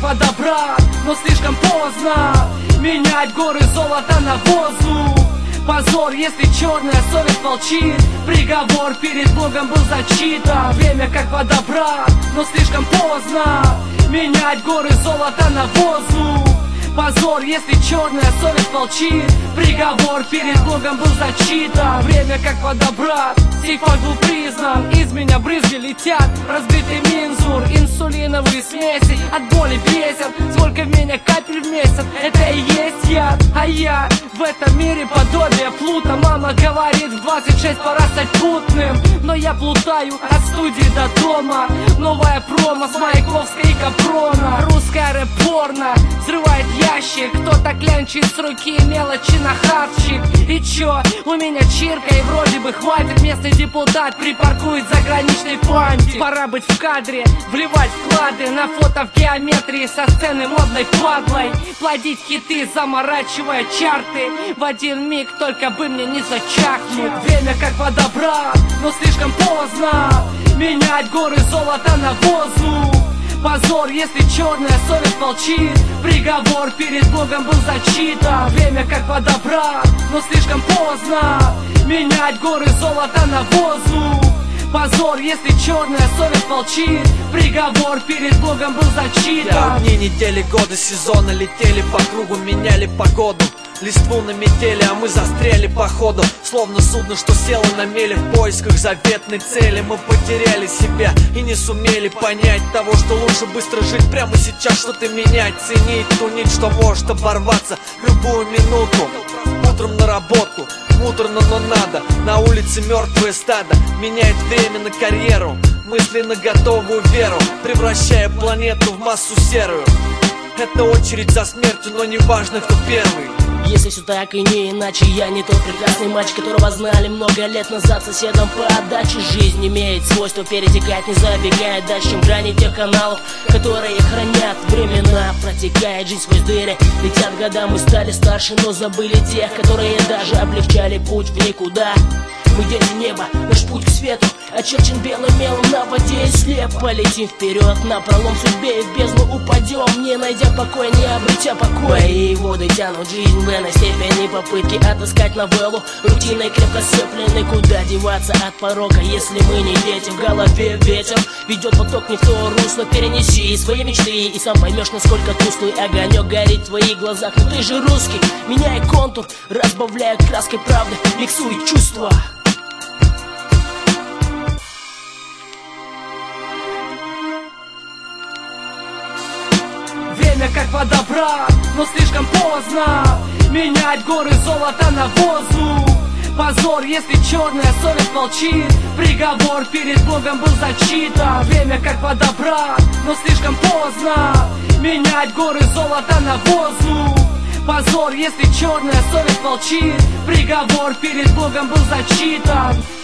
вода, брат, но слишком поздно менять горы золота на воздух. Позор, если черная совесть молчит. Приговор перед Богом был зачитан. Время как вода, брат, но слишком поздно менять горы золота на воздух. Позор, если черная совесть молчит. Приговор перед Богом был зачитан. Время как вода, брат, сей факт был признан. Из меня брызги летят, разбитый мензур, инсулиновые смеси от боли бесят. Сколько в меня капель в месяц, это и есть яд. А я в этом мире подобие плута. Мама говорит, в 26 пора стать путным, но я плутаю от студии до дома. Новая промо с Маяковской и Капрона. Русская рэп-порно взрывает ящик. Кто-то клянчит с руки мелочи на хавчик. И чё, у меня чирка и вроде бы хватит. Местный депутат припаркует заграничный фантик. Пора быть в кадре, вливать вклады на фото в геометрии со сцены модной падлой. Плодить хиты, заморачивая чарты. В один миг только бы мне не зачахнуть. Время как вода, брат, но слишком поздно менять горы золота на воздух. Позор, если черная совесть молчит. Приговор перед Богом был зачитан. Время как вода, брат, но слишком поздно менять горы золота на воздух. Позор, если черная совесть молчит. Приговор перед Богом был зачитан. Дни, недели, годы, сезоны летели по кругу, меняли погоду. Листву наметели, а мы застряли по ходу. Словно судно, что село на мели в поисках заветной цели. Мы потеряли себя и не сумели понять того, что лучше быстро жить прямо сейчас, что-то менять. Ценить ту нить, что может оборваться в любую минуту. Утром на работу, муторно, но надо. На улице мертвое стадо меняет время на карьеру. Мысленно готовую веру, превращая планету в массу серую. Это очередь за смертью, но не важно, кто первый. Если все так и не иначе, я не тот прекрасный мальчик, которого знали много лет назад соседом по отдаче. Жизнь имеет свойство перетекать, не забегает дальше, чем грани тех каналов, которые хранят времена. Протекает жизнь сквозь дыры, летят года, мы стали старше, но забыли тех, которые даже облегчали путь в никуда. Мы дети неба, наш путь к свету очерчен белым мелом на воде и слепо. Летим вперед, напролом судьбе и в бездну упадем, не найдя покоя, не обретя покоя. Мои воды тянут жизнь в иной степени, попытки отыскать новеллу рутиной крепко сцеплены. Куда деваться от порока, если мы не дети? В голове ветер ведет поток не в то русло. Перенеси свои мечты и сам поймешь, насколько тусклый огонек горит в твоих глазах. Но ты же русский, меняй контур, разбавляя краской правды, миксуй чувства. Время как вода, брат, но слишком поздно менять горы золота на воздух. Позор, если черная совесть молчит. Приговор перед Богом был зачитан. Время как вода, брат, но слишком поздно менять горы золота на воздух. Позор, если черная совесть молчит. Приговор перед Богом был зачитан.